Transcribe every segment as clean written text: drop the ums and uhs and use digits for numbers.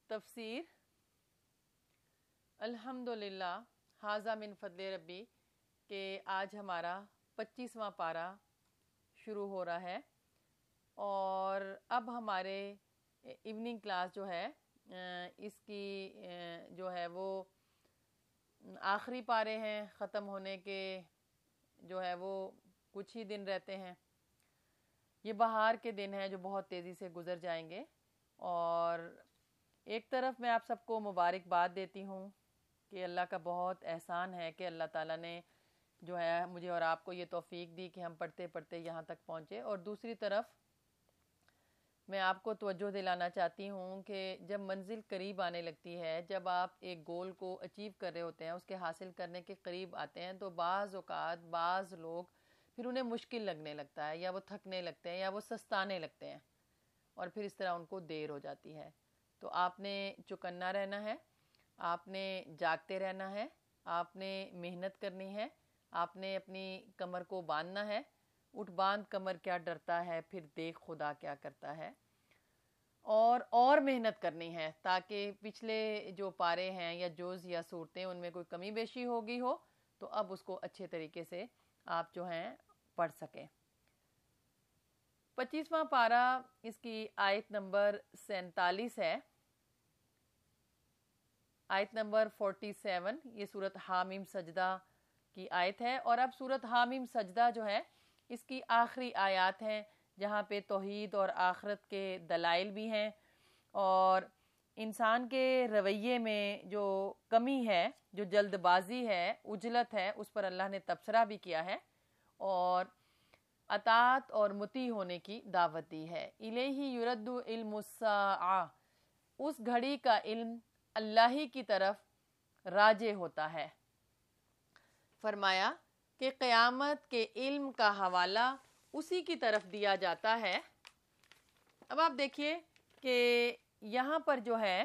तफसीर अल्हम्दुलिल्लाह हाजा मिन फजल रब्बी के आज हमारा 25वां पारा शुरू हो रहा है और अब हमारे इवनिंग क्लास जो है इसकी जो है वो आखिरी पारे हैं, ख़त्म होने के जो है वो कुछ ही दिन रहते हैं। ये बहार के दिन हैं जो बहुत तेज़ी से गुज़र जाएंगे और एक तरफ मैं आप सबको मुबारकबाद देती हूँ कि अल्लाह का बहुत एहसान है कि अल्लाह ताला ने जो है मुझे और आपको ये तौफीक दी कि हम पढ़ते पढ़ते यहाँ तक पहुँचे। और दूसरी तरफ मैं आपको तवज्जो दिलाना चाहती हूँ कि जब मंजिल करीब आने लगती है, जब आप एक गोल को अचीव कर रहे होते हैं, उसके हासिल करने के करीब आते हैं, तो बाज़ औक़ात बाज़ लोग फिर उन्हें मुश्किल लगने लगता है या वो थकने लगते हैं या वो सस्ताने लगते हैं और फिर इस तरह उनको देर हो जाती है। तो आपने चौकन्ना रहना है, आपने जागते रहना है, आपने मेहनत करनी है, आपने अपनी कमर को बांधना है। उठ बांध कमर क्या डरता है, फिर देख खुदा क्या करता है। और मेहनत करनी है ताकि पिछले जो पारे हैं या जोज़ या सूरतें उनमें कोई कमी बेशी होगी हो तो अब उसको अच्छे तरीके से आप जो हैं पढ़ सकें। 25वां पारा इसकी आयत नंबर 47 है, आयत नंबर 47। ये सूरत हामीम सजदा की आयत है और अब सूरत हामीम सजदा जो है इसकी आखिरी आयत हैं जहाँ पे तौहीद और आखरत के दलाइल भी हैं और इंसान के रवैये में जो कमी है, जो जल्दबाजी है, उजलत है, उस पर अल्लाह ने तबसरा भी किया है और अतात और मुती होने की दावत दी है। इलैहि युरद्दु इल्मुस्साआ, उस घड़ी का इल्म अल्लाह ही की तरफ राजे होता है। फरमाया कि क़यामत के इल्म का हवाला उसी की तरफ दिया जाता है। अब आप देखिए कि यहाँ पर जो है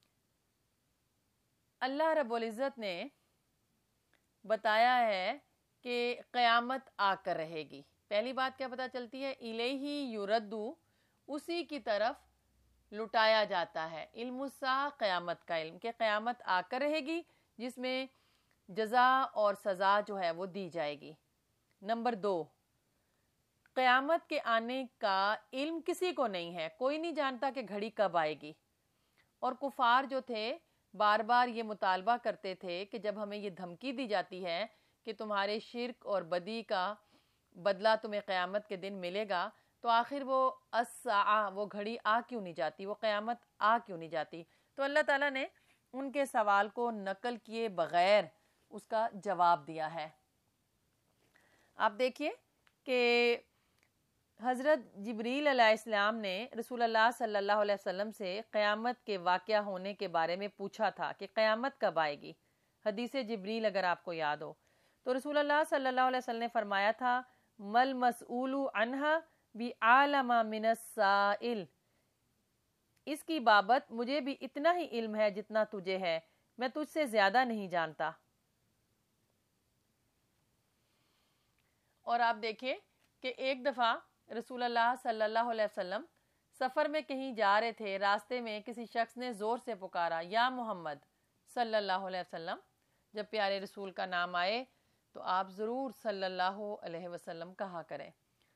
अल्लाह रब्बुल इज़्ज़त ने बताया है कि क़यामत आकर रहेगी। पहली बात क्या पता चलती है, इलैहि युरद्दु, उसी की तरफ लुटाया जाता है। इल्मुस्सा, क़यामत का इल्म, कि क़यामत आकर रहेगी जिसमें जज़ा और सज़ा जो है वो दी जाएगी। नंबर 2, क़यामत के आने का इल्म किसी को नहीं है, कोई नहीं जानता कि घड़ी कब आएगी। और कुफार जो थे बार बार ये मुतालबा करते थे कि जब हमें ये धमकी दी जाती है कि तुम्हारे शिर्क और बदी का बदला तुम्हें क़यामत के दिन मिलेगा, तो आखिर वो अस्सा, वो घड़ी आ क्यों नहीं जाती, वो क़यामत आ क्यों नहीं जाती। तो अल्लाह ताला ने उनके सवाल को नकल किए बग़ैर उसका जवाब दिया है। आप देखिए कि हज़रत जिब्रील अलैहिस्सलाम ने रसूलुल्लाह सल्लल्लाहु अलैहि वसल्लम से क़यामत के वाक़या होने के बारे में पूछा था कि क़यामत कब आएगी। हदीस जिब्रील अगर आपको याद हो तो रसूलुल्लाह सल्लल्लाहु अलैहि वसल्लम ने फरमाया था, मल मसऊलु अन्हा बि आलमा मिनस साइल, इसकी बाबत मुझे भी इतना ही इल्म है जितना तुझे है, मैं तुझसे ज़्यादा नहीं जानता। और आप देखिए कि एक दफ़ा रसूलुल्लाह सल्लल्लाहु अलैहि वसल्लम सफ़र में कहीं जा रहे थे, रास्ते में किसी शख्स ने ज़ोर से पुकारा, या मोहम्मद सल्लल्लाहु अलैहि वसल्लम। जब प्यारे रसूल का नाम आए तो आप ज़रूर सल्लल्लाहु अलैहि वसल्लम कहा करें।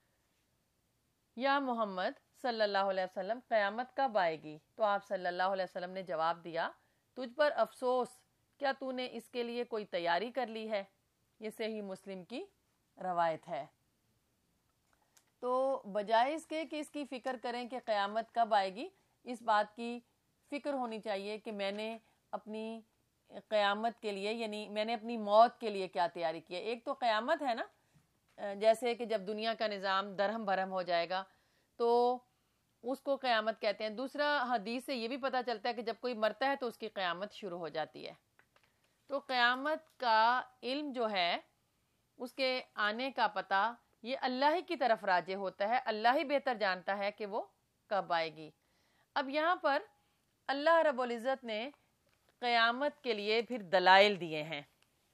या मोहम्मद सल्लल्लाहु अलैहि वसल्लम, क़यामत कब आएगी? तो आप सल्लल्लाहु अलैहि वसल्लम ने जवाब दिया, तुझ पर अफसोस, क्या तूने इसके लिए कोई तैयारी कर ली है? ये सही मुस्लिम की रवायत है। तो बजाय इसके कि इसकी फ़िक्र करें कि क़यामत कब आएगी, इस बात की फ़िक्र होनी चाहिए कि मैंने अपनी क़यामत के लिए, यानी मैंने अपनी मौत के लिए क्या तैयारी की है। एक तो क़यामत है ना, जैसे कि जब दुनिया का निज़ाम दरहम भरम हो जाएगा तो उसको क़यामत कहते हैं। दूसरा, हदीस से ये भी पता चलता है कि जब कोई मरता है तो उसकी क़यामत शुरू हो जाती है। तो क़यामत का इल्म जो है, उसके आने का पता ये अल्लाह ही की तरफ राजे होता है, अल्लाह ही बेहतर जानता है कि वो कब आएगी। अब यहाँ पर अल्लाह रब्बुल इज़्ज़त ने क़यामत के लिए फिर दलाइल दिए हैं।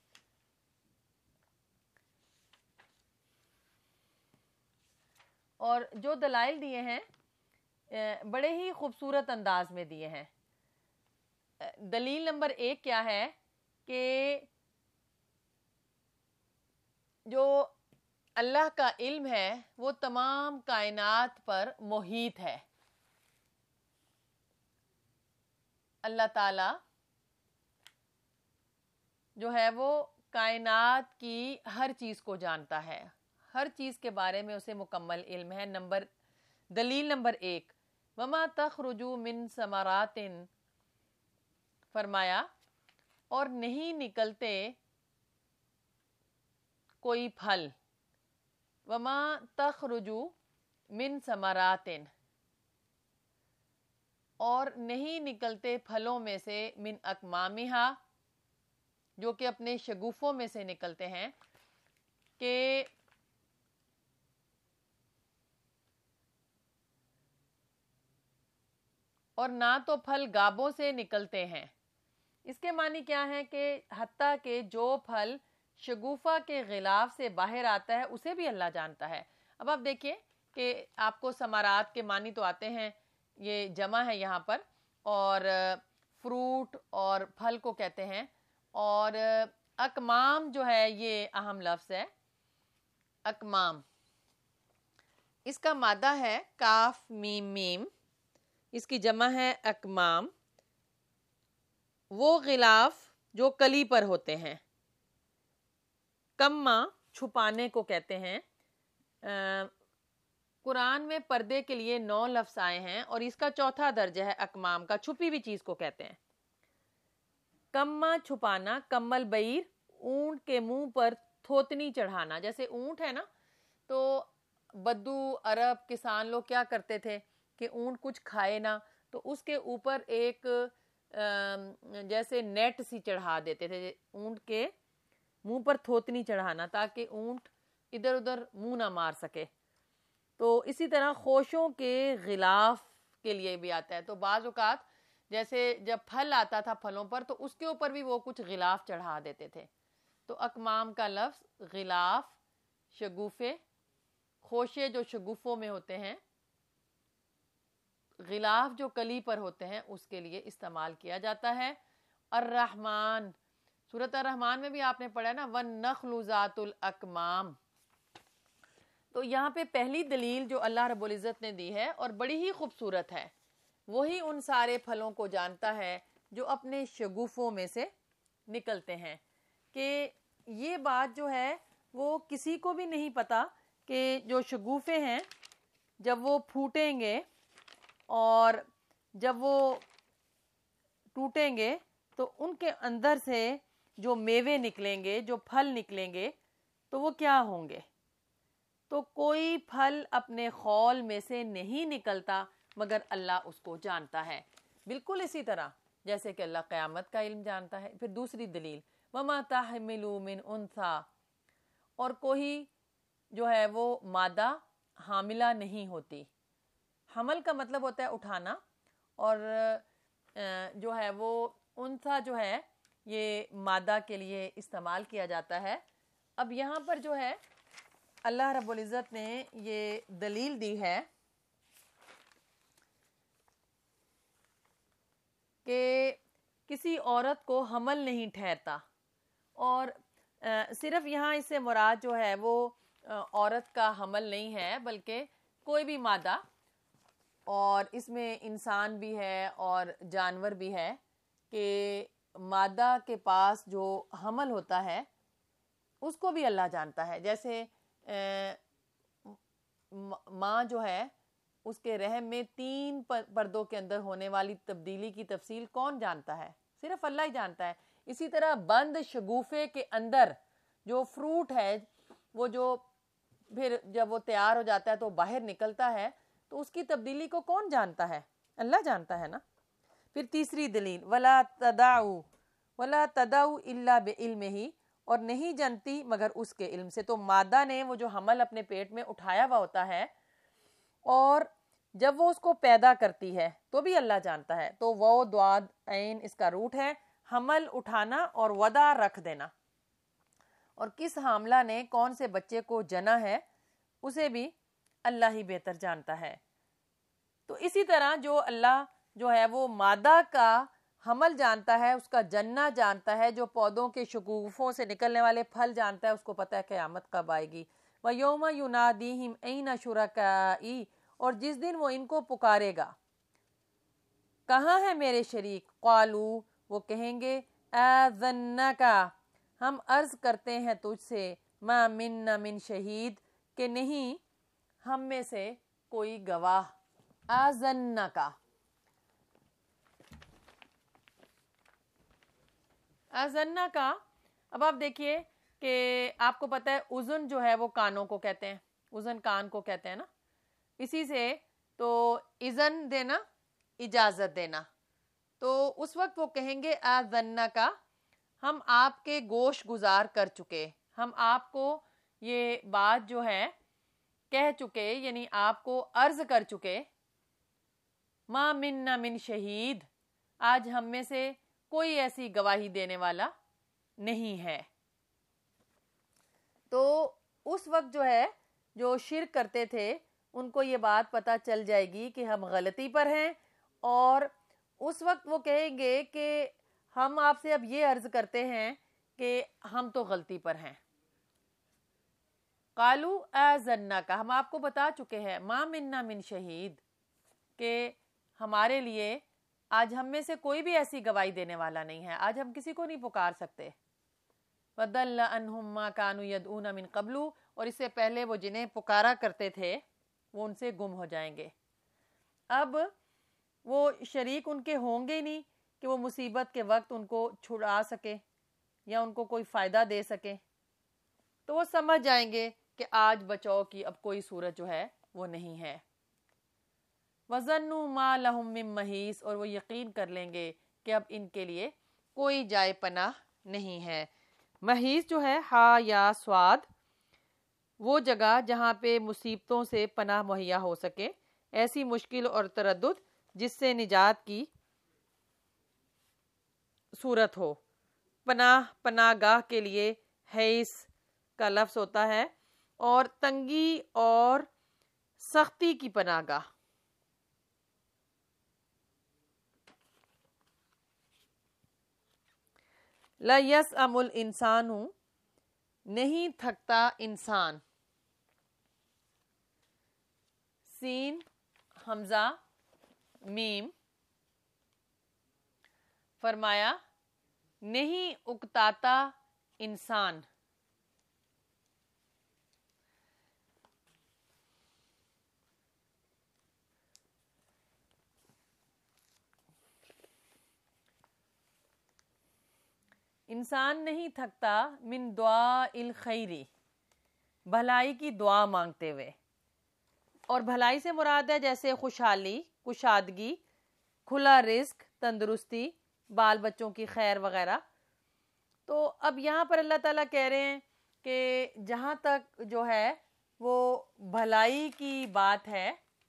और जो दलाइल दिए हैं बड़े ही खूबसूरत अंदाज में दिए हैं। दलील नंबर 1 क्या है कि जो अल्लाह का इल्म है वो तमाम कायनात पर मोहित है। अल्लाह ताला जो है वो कायनात की हर चीज़ को जानता है, हर चीज़ के बारे में उसे मुकम्मल इल्म है। दलील नंबर 1, वमा तखरुजु मिन समरातिन, फरमाया और नहीं निकलते कोई फल, वमा तखरुजु मिन समरातिन, और नहीं निकलते फलों में से, मिन अकमामिहा, जो कि अपने शगुफों में से निकलते हैं, कि और ना तो फल गाबों से निकलते हैं। इसके मानी क्या है कि हत्ता के जो फल शगुफा के गिलाफ से बाहर आता है उसे भी अल्लाह जानता है। अब आप देखिए कि आपको समारात के मानी तो आते हैं, ये जमा है यहाँ पर, और फ्रूट और फल को कहते हैं, और अकमाम जो है ये अहम लफ्ज़ है। अकमाम, इसका मादा है काफ मीम मीम, इसकी जमा है अकमाम, वो गिलाफ जो कली पर होते हैं। कम्मा छुपाने को कहते हैं। कुरान में पर्दे के लिए 9 लफ्ज़ आए हैं और इसका चौथा दर्जा है अकमाम का, छुपी हुई चीज़ को कहते हैं। कम्मा छुपाना, कम्मल बईर ऊंट के मुंह पर थोतनी चढ़ाना। जैसे ऊंट है ना, तो बद्दू अरब किसान लोग क्या करते थे कि ऊंट कुछ खाए ना, तो उसके ऊपर एक जैसे नेट सी चढ़ा देते थे, ऊंट के मुंह पर थोतनी चढ़ाना, ताकि ऊंट इधर उधर मुंह ना मार सके। तो इसी तरह खोशों के गिलाफ के लिए भी आता है। तो बाज़ औक़ात जैसे जब फल आता था फलों पर, तो उसके ऊपर भी वो कुछ गिलाफ चढ़ा देते थे। तो अकमाम का लफ्ज़ गिलाफ, शगुफे, खोशे जो शगुफों में होते हैं, गिलाफ जो कली पर होते हैं, उसके लिए इस्तेमाल किया जाता है। अर्रहमान, सूरत अर्रहमान में भी आपने पढ़ा ना, वन नख्लु ज़ातुल अकमाम। तो यहाँ पे पहली दलील जो अल्लाह रब्बुल इज़्ज़त ने दी है और बड़ी ही खूबसूरत है, वही उन सारे फलों को जानता है जो अपने शगुफों में से निकलते हैं। कि ये बात जो है वो किसी को भी नहीं पता कि जो शगुफे हैं जब वो फूटेंगे और जब वो टूटेंगे तो उनके अंदर से जो मेवे निकलेंगे, जो फल निकलेंगे, तो वो क्या होंगे। तो कोई फल अपने खौल में से नहीं निकलता मगर अल्लाह उसको जानता है। बिल्कुल इसी तरह जैसे कि अल्लाह क़यामत का इल्म जानता है। फिर दूसरी दलील, वमा तहमिलु मिन उन्सा, और कोई जो है वो मादा हामिला नहीं होती। हमल का मतलब होता है उठाना, और जो है वो उन्सा जो है ये मादा के लिए इस्तेमाल किया जाता है। अब यहाँ पर जो है अल्लाह रब्बुल इज़्ज़त ने ये दलील दी है कि किसी औरत को हमल नहीं ठहरता, और सिर्फ यहाँ इससे मुराद जो है वो औरत का हमल नहीं है, बल्कि कोई भी मादा, और इसमें इंसान भी है और जानवर भी है, कि मादा के पास जो हमल होता है उसको भी अल्लाह जानता है। जैसे माँ जो है उसके रहम में 3 पर्दों के अंदर होने वाली तब्दीली की तफसील कौन जानता है? सिर्फ अल्लाह ही जानता है। इसी तरह बंद शगुफे के अंदर जो फ्रूट है, वो जो फिर जब वो तैयार हो जाता है तो बाहर निकलता है, तो उसकी तब्दीली को कौन जानता है? अल्लाह जानता है ना। फिर तीसरी दलील, वला तदाऊ इल्ला बिइल्मिही, और नहीं जानती मगर उसके इल्म से। तो मादा ने वो जो हमल अपने पेट में उठाया हुआ होता है, और जब वो उसको पैदा करती है तो भी अल्लाह जानता है। तो वो द्वाद ऐन इसका रूट है, हमल उठाना और वदा रख देना। और किस हामला ने कौन से बच्चे को जना है उसे भी अल्लाह ही बेहतर जानता है। तो इसी तरह जो अल्लाह जो है वो मादा का हमल जानता है, उसका जन्ना जानता है, जो पौधों के शगुफ़ों से निकलने वाले फल जानता है, उसको पता है क़यामत कब आएगी। व यौम युनादीहिम ऐना शुरकाई, और जिस दिन वो इनको पुकारेगा, कहाँ है मेरे शरीक, क़ालू, वो कहेंगे आज़न्नका, हम अर्ज़ करते हैं तुझसे, मा मिन्ना मिन शहीद, कि नहीं हम में से कोई गवाह। आज़न्नका, आज़न्ना का, अब आप देखिए कि आपको पता है उज़न जो है वो कानों को कहते हैं, उज़न कान को कहते हैं ना, इसी से तो इज़न देना, इजाज़त देना। तो उस वक्त वो कहेंगे आज़न्ना का, हम आपके गोश गुजार कर चुके, हम आपको ये बात जो है कह चुके, यानी आपको अर्ज़ कर चुके। मा मिन्ना मिन शहीद, आज हम में से कोई ऐसी गवाही देने वाला नहीं है। तो उस वक्त जो है, जो शिर्क करते थे, उनको ये बात पता चल जाएगी कि हम गलती पर हैं, और उस वक्त वो कहेंगे कि हम आपसे अब ये अर्ज करते हैं कि हम तो गलती पर हैं। कालू आज़न्ना का, हम आपको बता चुके हैं, मा मिन्ना मिन शहीद, कि हमारे लिए आज हम में से कोई भी ऐसी गवाही देने वाला नहीं है, आज हम किसी को नहीं पुकार सकते। वदल्ला अन्हुम मा कानू यदऊना मिन क़ब्लु, और इससे पहले वो जिन्हें पुकारा करते थे वो उनसे गुम हो जाएंगे। अब वो शरीक उनके होंगे ही नहीं कि वो मुसीबत के वक्त उनको छुड़ा सके या उनको कोई फ़ायदा दे सके। तो वो समझ जाएंगे कि आज बचाव की अब कोई सूरत जो है वो नहीं है। वज़न्नु मा लहुम मिन महीस, और वो यकीन कर लेंगे कि अब इनके लिए कोई जाए पनाह नहीं है। महीस जो है हा या स्वाद, वो जगह जहाँ पे मुसीबतों से पनाह मुहैया हो सके, ऐसी मुश्किल और तरद्दुद जिससे निजात की सूरत हो। पनाह, पनागाह के लिए हैस का लफ्ज़ होता है, और तंगी और सख्ती की पनागाह। ला यसअमुल इंसानु, नहीं थकता इंसान। सीन, हमजा, मीम, फरमाया नहीं उकताता इंसान। इंसान नहीं थकता मिन दुआ इल खैरी, भलाई की दुआ मांगते हुए। और भलाई से मुराद है जैसे खुशहाली, कुशादगी, खुला रिस्क, तंदुरुस्ती, बाल बच्चों की खैर वगैरह। तो अब यहाँ पर अल्लाह ताला कह रहे हैं कि जहाँ तक जो है वो भलाई की बात है,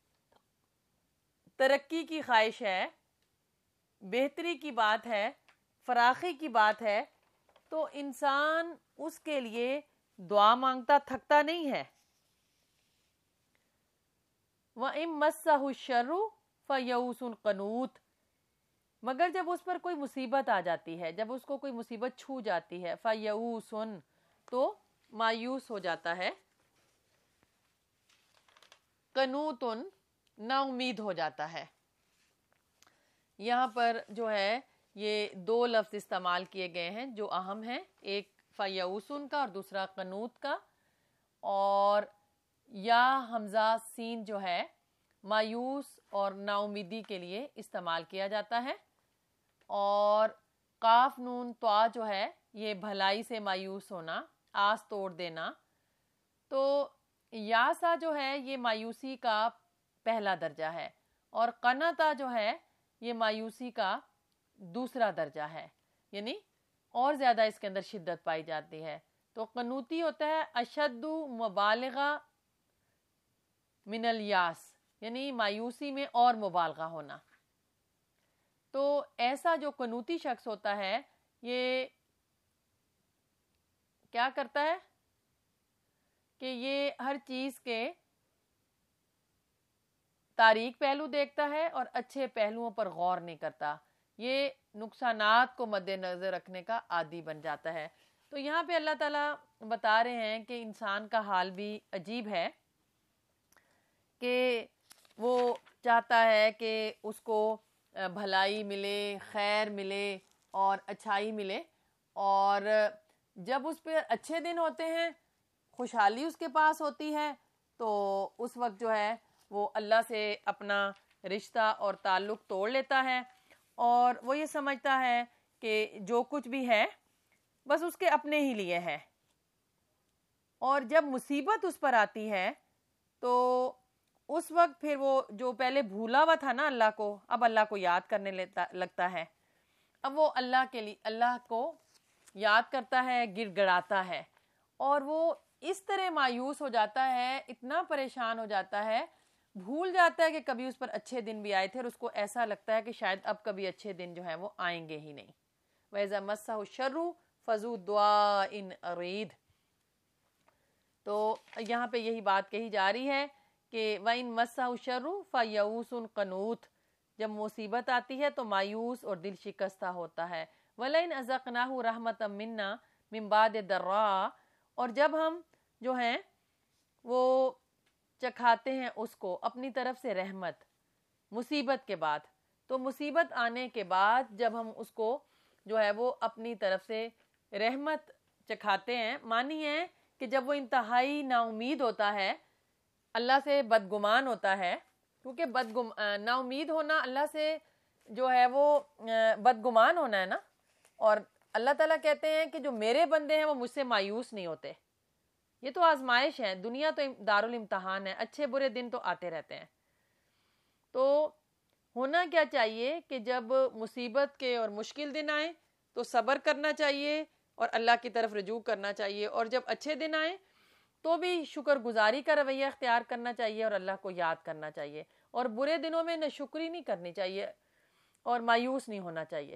तरक्की की ख्वाहिश है, बेहतरी की बात है, फराखी की बात है, तो इंसान उसके लिए दुआ मांगता थकता नहीं है। व इम मस्सहु शर्रु फयऊसुन कनूत, मगर जब उस पर कोई मुसीबत आ जाती है, जब उसको कोई मुसीबत छू जाती है, फयऊसुन, तो मायूस हो जाता है, कनूतुन, ना उम्मीद हो जाता है। यहाँ पर जो है ये दो लफ्ज़ इस्तेमाल किए गए हैं जो अहम हैं, एक फयऊसुन का और दूसरा कनूत का। और या हमजा सीन जो है मायूस और नाउमीदी के लिए इस्तेमाल किया जाता है, और काफ नून त्वा जो है ये भलाई से मायूस होना, आस तोड़ देना। तो यासा जो है ये मायूसी का पहला दर्जा है, और कनता जो है ये मायूसी का दूसरा दर्जा है, यानी और ज़्यादा इसके अंदर शिद्दत पाई जाती है। तो कनूती होता है अशद्दु मुबालगा मिनल यास, यानी मायूसी में और मुबालगा होना। तो ऐसा जो कनूती शख्स होता है ये क्या करता है कि ये हर चीज़ के तारीक पहलू देखता है और अच्छे पहलुओं पर गौर नहीं करता। ये नुकसानात को मद्देनज़र रखने का आदी बन जाता है। तो यहाँ पे अल्लाह ताला बता रहे हैं कि इंसान का हाल भी अजीब है कि वो चाहता है कि उसको भलाई मिले, खैर मिले और अच्छाई मिले, और जब उस पर अच्छे दिन होते हैं, खुशहाली उसके पास होती है, तो उस वक्त जो है वो अल्लाह से अपना रिश्ता और ताल्लुक़ तोड़ लेता है और वो ये समझता है कि जो कुछ भी है बस उसके अपने ही लिए है। और जब मुसीबत उस पर आती है तो उस वक्त फिर वो जो पहले भूला हुआ था ना अल्लाह को, अब अल्लाह को याद करने लगता है। अब वो अल्लाह के लिए अल्लाह को याद करता है, गिड़गिड़ाता है, और वो इस तरह मायूस हो जाता है, इतना परेशान हो जाता है, भूल जाता है कि कभी उस पर अच्छे दिन भी आए थे, और उसको ऐसा लगता है कि शायद अब कभी अच्छे दिन जो है वो आएंगे ही नहीं। वैज़ा मस्सहु शर्रु फज़ू दुआ इन अरीद। तो यहाँ पे यही बात कही जा रही है कि वइन मस्सहु शर्रु फ़यऊसुन क़नूत, जब मुसीबत आती है तो मायूस और दिल शिकस्ता होता है। वलइन अज़क़नाहु रहमतम मिन्ना मिन बाद दर्रा, और जब हम जो हैं वो चखाते हैं उसको अपनी तरफ से रहमत मुसीबत के बाद, तो मुसीबत आने के बाद जब हम उसको जो है वो अपनी तरफ से रहमत चखाते हैं, मानी है कि जब वो इंतहाई नाउमीद होता है, अल्लाह से बदगुमान होता है, क्योंकि नाउमीद होना अल्लाह से जो है वो बदगुमान होना है ना। और अल्लाह ताला कहते हैं कि जो मेरे बंदे हैं वो मुझसे मायूस नहीं होते। ये तो आजमाइश है, दुनिया तो दारुल इम्तहान है, अच्छे बुरे दिन तो आते रहते हैं। तो होना क्या चाहिए कि जब मुसीबत के और मुश्किल दिन आए तो सब्र करना चाहिए और अल्लाह की तरफ रुजू करना चाहिए, और जब अच्छे दिन आए तो भी शुक्रगुजारी का रवैया अख्तियार करना चाहिए और अल्लाह को याद करना चाहिए, और बुरे दिनों में नाशुक्री नहीं करनी चाहिए और मायूस नहीं होना चाहिए।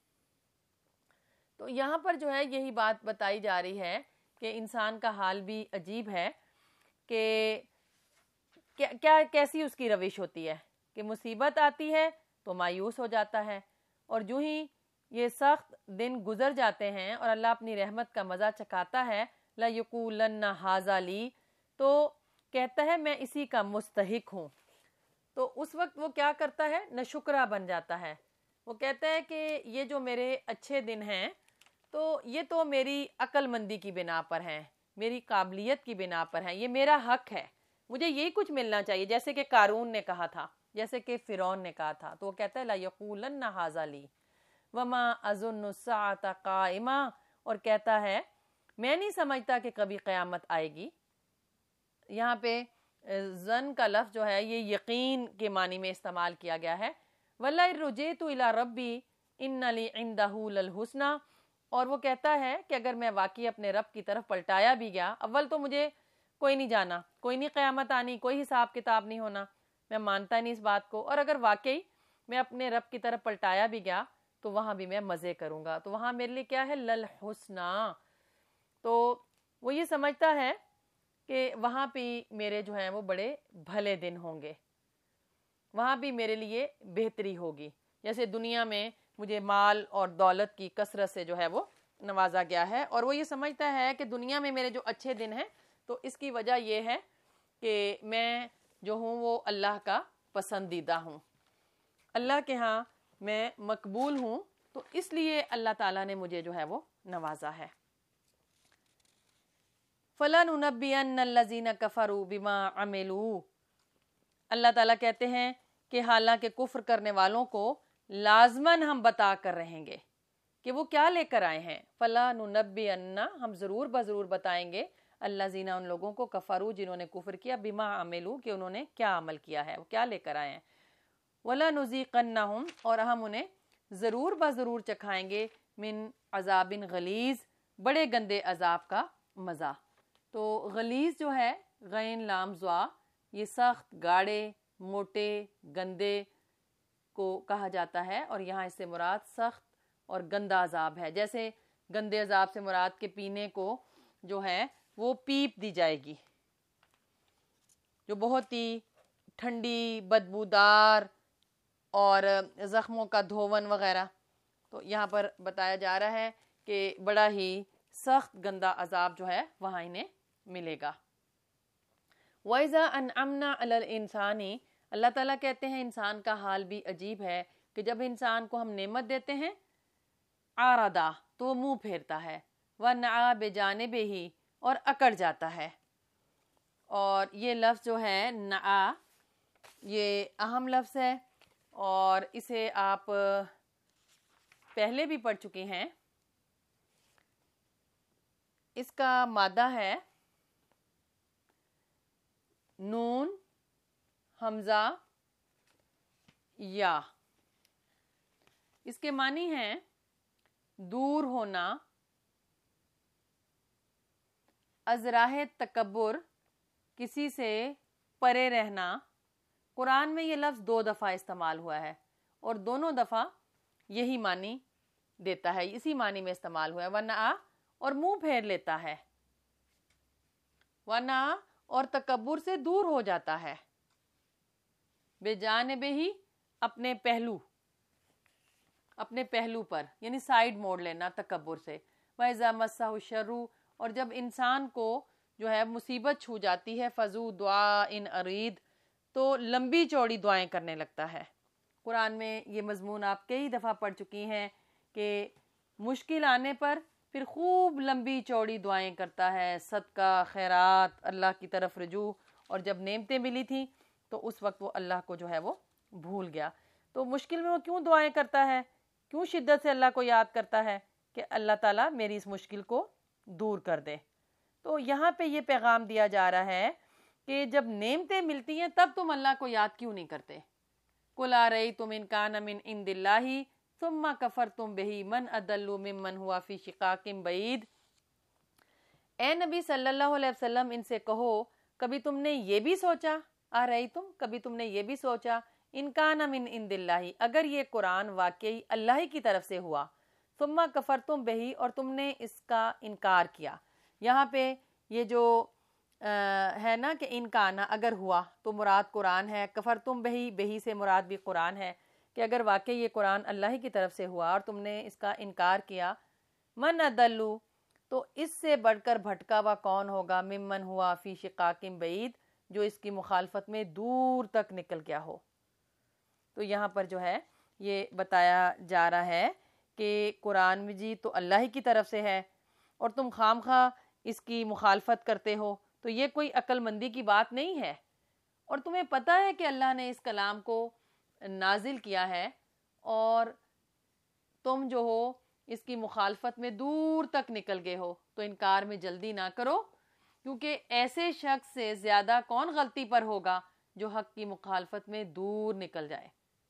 तो यहाँ पर जो है यही बात बताई जा रही है कि इंसान का हाल भी अजीब है कि क्या कैसी उसकी रविश होती है कि मुसीबत आती है तो मायूस हो जाता है, और जो ही ये सख्त दिन गुजर जाते हैं और अल्लाह अपनी रहमत का मज़ा चखाता है, ला यक़ूलन्ना हाज़ा ली, तो कहता है मैं इसी का मुस्तहिक हूँ। तो उस वक्त वो क्या करता है, नशुक्रा बन जाता है। वो कहता है कि ये जो मेरे अच्छे दिन हैं तो ये तो मेरी अक्लमंदी की बिना पर हैं, मेरी काबिलियत की बिना पर हैं, ये मेरा हक है, मुझे यही कुछ मिलना चाहिए, जैसे कि कारून ने कहा था, जैसे कि फिरौन ने कहा था। तो वो कहता है ला यक़ूलन्ना हाज़ा ली वमा अज़ुन्नु अस्साअता क़ाइमा, और कहता है मैं नहीं समझता कि कभी क़यामत आएगी। यहाँ पे जन का लफ्ज़ जो है ये यकीन के मानी में इस्तेमाल किया गया है। वल्ला रुजैतु इला रब्बी इन्ना ली इंदहु लल हुस्ना, और वो कहता है कि अगर मैं वाकई अपने रब की तरफ पलटाया भी गया, अव्वल तो मुझे कोई नहीं जाना, कोई नहीं क़यामत आनी, कोई हिसाब किताब नहीं होना, मैं मानता नहीं इस बात को, और अगर वाकई मैं अपने रब की तरफ पलटाया भी गया तो वहाँ भी मैं मज़े करूँगा, तो वहाँ मेरे लिए क्या है, लल हुस्ना। तो वो ये समझता है कि वहाँ भी मेरे जो हैं वो बड़े भले दिन होंगे, वहाँ भी मेरे लिए बेहतरी होगी। जैसे दुनिया में मुझे माल और दौलत की कसरत से जो है वो नवाजा गया है, और वो ये समझता है कि दुनिया में मेरे जो अच्छे दिन हैं तो इसकी वजह यह है कि मैं जो हूँ वो अल्लाह का पसंदीदा हूँ, अल्लाह के यहाँ मैं मकबूल हूँ, तो इसलिए अल्लाह ताला ने मुझे जो है वो नवाजा है। फलनुनब्बियन्नल्लज़ीना कफ़रू बिमा अमिलू, अल्लाह ताला कहते हैं कि हालांकि कुफ्र करने वालों को लाजमन हम बता कर रहेंगे कि वो क्या लेकर आए हैं। फलनुनब्बियन्ना, हम ज़रूर बज़रूर बताएंगे, अल्लज़ीना, उन लोगों को, कफ़रू, जिन्होंने कुफ्र किया, बिमा अमिलू, कि उन्होंने क्या अमल किया है, वो क्या लेकर आए हैं। वला नुज़ीक़न्नहुम, और हम उन्हें ज़रूर बज़रूर चखाएंगे, मिन अज़ाबिन गलीज़, बड़े गंदे अजाब का मज़ा। तो गलीज़ जो है, गैन लाम ज़ा, ये सख्त, गाढ़े, मोटे, गंदे को कहा जाता है, और यहाँ इससे मुराद सख्त और गंदा अजाब है। जैसे गंदे अजाब से मुराद के पीने को जो है वो पीप दी जाएगी, जो बहुत ही ठंडी, बदबूदार और ज़ख्मों का धोवन वगैरह, तो यहाँ पर बताया जा रहा है कि बड़ा ही सख्त गंदा अजाब जो है वहाँ इन्हें मिलेगा। वैज़ा अनअमना अलल इंसानी, अल्लाह ताला कहते हैं इंसान का हाल भी अजीब है कि जब इंसान को हम नेमत देते हैं, आरादा तो मुंह फेरता है, व ना बेजानिबे ही और अकड़ जाता है। और ये लफ्ज़ जो है ना, ये अहम लफ्ज़ है और इसे आप पहले भी पढ़ चुके हैं। इसका मादा है नून हमजा या। इसके मानी हैं दूर होना, अजराह तकब्बुर, किसी से परे रहना। कुरान में ये लफ्ज़ 2 दफ़ा इस्तेमाल हुआ है और दोनों दफ़ा यही मानी देता है, इसी मानी में इस्तेमाल हुआ है। वरना और मुंह फेर लेता है, वरना और तकब्बुर से दूर हो जाता है। बेजानिबे ही अपने पहलू पर, यानी साइड मोड़ लेना तकब्बुर से। वैज़ा मस्सहु शर्रु, और जब इंसान को जो है मुसीबत छू जाती है, फजू दुआ इन अरीद, तो लंबी चौड़ी दुआएं करने लगता है। कुरान में ये मजमून आप कई दफ़ा पढ़ चुकी हैं कि मुश्किल आने पर फिर खूब लंबी चौड़ी दुआएं करता है, सदका खैरात, अल्लाह की तरफ रुजू। और जब नेमतें मिली थी तो उस वक्त वो अल्लाह को जो है वो भूल गया। तो मुश्किल में वो क्यों दुआएं करता है, क्यों शिद्दत से अल्लाह को याद करता है कि अल्लाह ताला मेरी इस मुश्किल को दूर कर दे। तो यहाँ पे ये पैगाम दिया जा रहा है कि जब नेमतें मिलती हैं तब तुम अल्लाह को याद क्यों नहीं करते। कुल आ रही तुम इनकान मिन इंदिल्लाही सुम्मा कफर तुम बेही मन अदल्लु मिम्मन हुआ फी शिकाकिम बईद। ए नबी सल्लल्लाहु अलैहि वसल्लम, इनसे कहो कभी तुमने ये भी सोचा, आ रही तुम, कभी तुमने ये भी सोचा, इनकान मिन इंदिल्लाही, अगर ये कुरान वाकई अल्लाह ही की तरफ से हुआ, सुम्मा कफर तुम बेही, और तुमने इसका इनकार किया। यहाँ पे ये जो है ना कि इनकाना अगर हुआ तो मुराद कुरान है, कफर तुम बेही, बेही से मुराद भी कुरान है कि अगर वाकई ये कुरान अल्लाह ही की तरफ से हुआ और तुमने इसका इनकार किया। मन अदल्लु, तो इससे बढ़कर भटका हुआ कौन होगा, मिम्मन हुआ फी शिकाकिम बईद, जो इसकी मुखालफत में दूर तक निकल गया हो। तो यहाँ पर जो है ये बताया जा रहा है कि कुरान मजीद तो अल्लाह ही की तरफ से है और तुम खामखा इसकी मुखालफत करते हो, तो ये कोई अक्लमंदी की बात नहीं है। और तुम्हें पता है कि अल्लाह ने इस कलाम को नाजिल किया है और तुम जो हो इसकी मुखालफत में दूर तक निकल गए हो, तो इनकार में जल्दी ना करो, क्योंकि ऐसे शख्स से ज्यादा कौन गलती पर होगा जो हक की मुखालफत में दूर निकल जाए।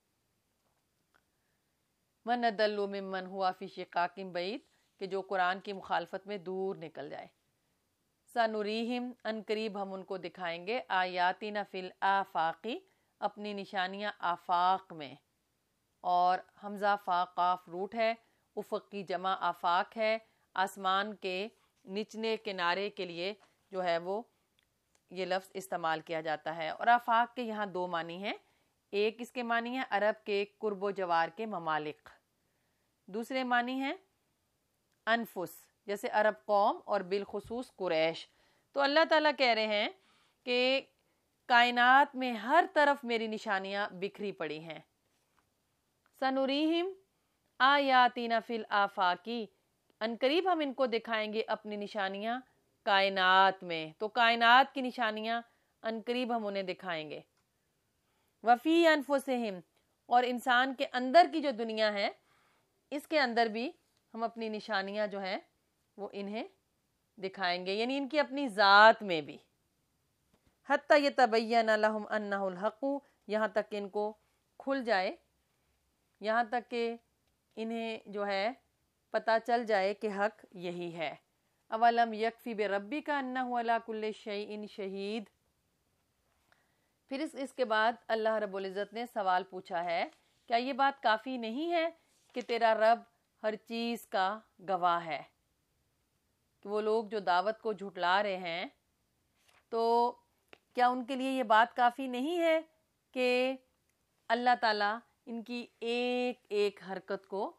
मन अदल्लु मिम्मन हुआ फी शिकाकिम बईद, कि जो कुरान की मुखालफत में दूर निकल जाए। सनुरीहिम, अनकरीब हम उनको दिखाएंगे, आयातिना फिल आफाकी, अपनी निशानियां आफाक में। और हमजा फा काफ रूट है, उफ़क़ की जमा आफाक है, आसमान के निचले किनारे के लिए जो है वो ये लफ्ज़ इस्तेमाल किया जाता है। और आफाक के यहाँ 2 मानी हैं, एक इसके मानी है अरब के कुर्बो जवार के ममालिक, दूसरे मानी है अनफुस, जैसे अरब कौम और बिलखुसूस कुरैश। तो अल्लाह ताला कह रहे हैं कि कायनात में हर तरफ मेरी निशानियां बिखरी पड़ी हैं। सनुरीहिम आयातिना फिल आफाकी, अनकरीब हम इनको दिखाएंगे अपनी निशानियां कायनात में। तो कायनात की निशानियां अनकरीब हम उन्हें दिखाएंगे। वफ़ी अनफुसिहिम, और इंसान के अंदर की जो दुनिया है इसके अंदर भी हम अपनी निशानियां जो है वो इन्हें दिखाएंगे, यानी इनकी अपनी ज़ात में भी। हत्ता यतबय्यन लहुम अन्नहुल हक़्क़ु, यहाँ तक इनको खुल जाए, यहाँ तक कि इन्हें जो है पता चल जाए कि हक यही है। अवलम यकफ़ी बिरब्बिका अन्नहु अला कुल्लि शैइन शहीद। फिर इसके बाद अल्लाह रब्बुल इज़्ज़त ने सवाल पूछा है, क्या ये बात काफ़ी नहीं है कि तेरा रब हर चीज़ का गवाह है। कि वो लोग जो दावत को झुटला रहे हैं, तो क्या उनके लिए ये बात काफ़ी नहीं है कि अल्लाह ताला इनकी एक एक हरकत को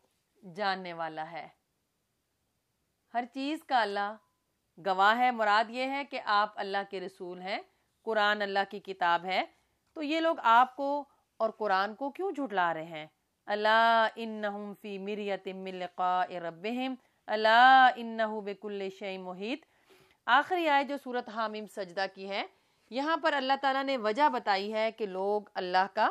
जानने वाला है। हर चीज़ का अल्लाह गवाह है। मुराद ये है कि आप अल्लाह के रसूल हैं, कुरान अल्लाह की किताब है। तो ये लोग आपको और कुरान को क्यों झुठला रहे हैं? अला इन्नहुम फी मिरियतिम मिन लिक़ाइ रब्बिहिम अला इन्नहु बिकुल्लि शैइन मुहीत। आखिरी आयत जो सूरत हामीम सजदा की है, यहाँ पर अल्लाह ताला ने वजह बताई है कि लोग अल्लाह का,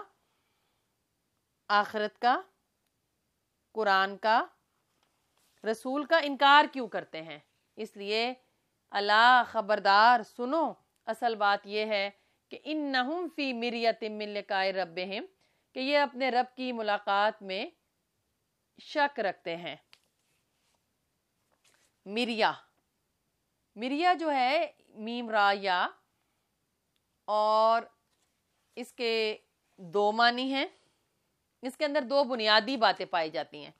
आखिरत का, कुरान का, रसूल का इनकार क्यों करते हैं। इसलिए अल्लाह खबरदार सुनो, असल बात यह है कि इन्नहुम फी मिरियतिम मिन लिक़ाइ रब्बिहिम, कि ये अपने रब की मुलाकात में शक रखते हैं। मिरिया, मिरिया जो है मीम रा या, और इसके दो मानी हैं। इसके अंदर दो बुनियादी बातें पाई जाती हैं।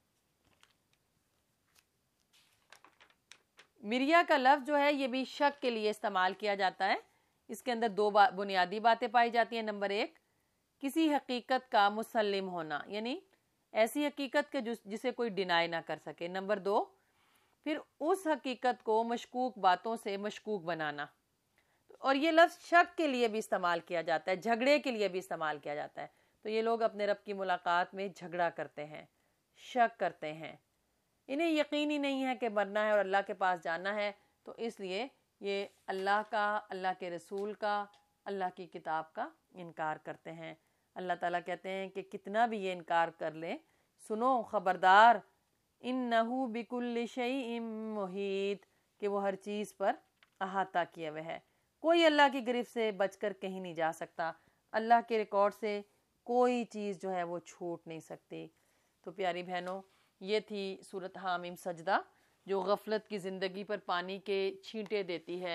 मिरिया का लफ्ज़ जो है ये भी शक के लिए इस्तेमाल किया जाता है। इसके अंदर दो बुनियादी बातें पाई जाती हैं। नंबर एक, किसी हकीकत का मुसल्लिम होना, यानी ऐसी हकीकत के जिसे कोई डिनाई ना कर सके। नंबर दो, फिर उस हकीकत को मशकूक बातों से मशकूक बनाना। और ये लफ्ज़ शक के लिए भी इस्तेमाल किया जाता है, झगड़े के लिए भी इस्तेमाल किया जाता है। तो ये लोग अपने रब की मुलाकात में झगड़ा करते हैं, शक करते हैं। इन्हें यकीन ही नहीं है कि मरना है और अल्लाह के पास जाना है। तो इसलिए ये अल्लाह का, अल्लाह के रसूल का, अल्लाह की किताब का इनकार करते हैं। अल्लाह ताला कहते हैं कि कितना भी ये इनकार कर ले, सुनो खबरदार, इन्नहु बिकुल्लि शैइन मुहीत, कि वो हर चीज़ पर अहाता किए हुए है। कोई अल्लाह की गिरफ्त से बचकर कहीं नहीं जा सकता। अल्लाह के रिकॉर्ड से कोई चीज़ जो है वो छूट नहीं सकती। तो प्यारी बहनों, ये थी सूरत हामीम सजदा, जो गफलत की ज़िंदगी पर पानी के छींटे देती है।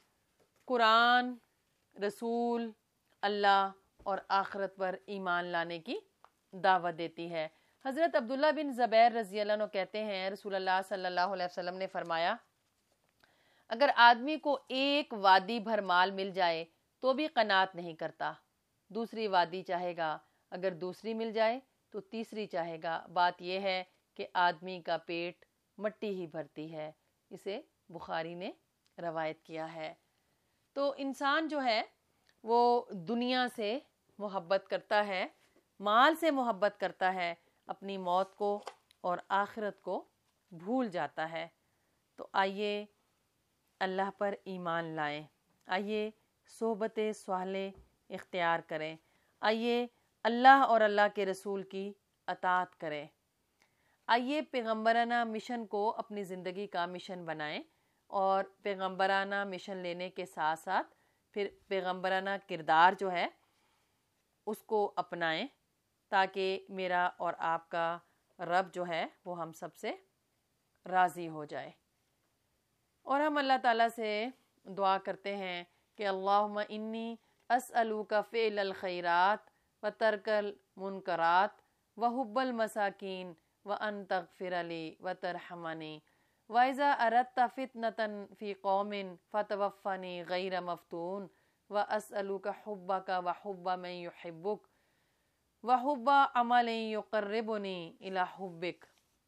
कुरान, रसूल, अल्लाह और आखिरत पर ईमान लाने की दावत देती है। हज़रत अब्दुल्ला बिन ज़ुबैर रज़ी अल्लाह अन्हु कहते हैं, रसूलुल्लाह सल्लल्लाहु अलैहि वसल्लम ने फरमाया, अगर आदमी को एक वादी भर माल मिल जाए तो भी कनात नहीं करता, दूसरी वादी चाहेगा, अगर दूसरी मिल जाए तो तीसरी चाहेगा। बात यह है कि आदमी का पेट मट्टी ही भरती है। इसे बुखारी ने रवायत किया है। तो इंसान जो है वो दुनिया से मोहब्बत करता है, माल से मोहब्बत करता है, अपनी मौत को और आखिरत को भूल जाता है। तो आइए अल्लाह पर ईमान लाएं, आइए सोहबत स्वाले इख्तियार करें, आइए अल्लाह और अल्लाह के रसूल की अताअत करें, आइए पैगम्बराना मिशन को अपनी ज़िंदगी का मिशन बनाएं और पैगम्बराना मिशन लेने के साथ साथ फिर पैगम्बराना किरदार जो है उसको अपनाएं, ताकि मेरा और आपका रब जो है वो हम सब से राज़ी हो जाए। और हम अल्लाह ताला से दुआ करते हैं कि अल्लाहुम्मा इन्नी अस्अलुका फ़िअल खैरात व तर्कल मुनकरात व हुब्बल मसाकीन व अन तग़फ़िर ली व तरहमनी व इज़ा अरदत फ़ितनतन फ़ी क़ौमिन फ़तवफ़्फ़नी गैर मफ़्तून व अस्अलुका हुब्बका व हुब्ब मन युहिब्बुक व हुब्ब अमलिन युक़र्रिबुनी इला हुब्बिक।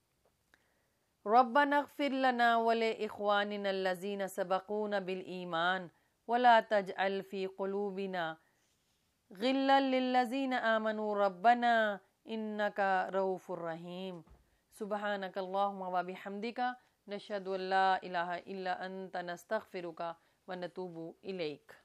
रब्बना इग़फ़िर लना व लिइख़वानिना अल्लज़ीना सबक़ूना बिल ईमान व ला तजअल फ़ी क़ुलूबिना ग़िल्लन लिल्लज़ीना आमनू रब्बना इन्नका रऊफ़ुर रहीम। सुब्हानक अल्लाहुम्मा व बिहम्दिका नशहदु अल्ला इलाहा इल्ला अंता नस्तग़फ़िरुका व नतूबु इलैक।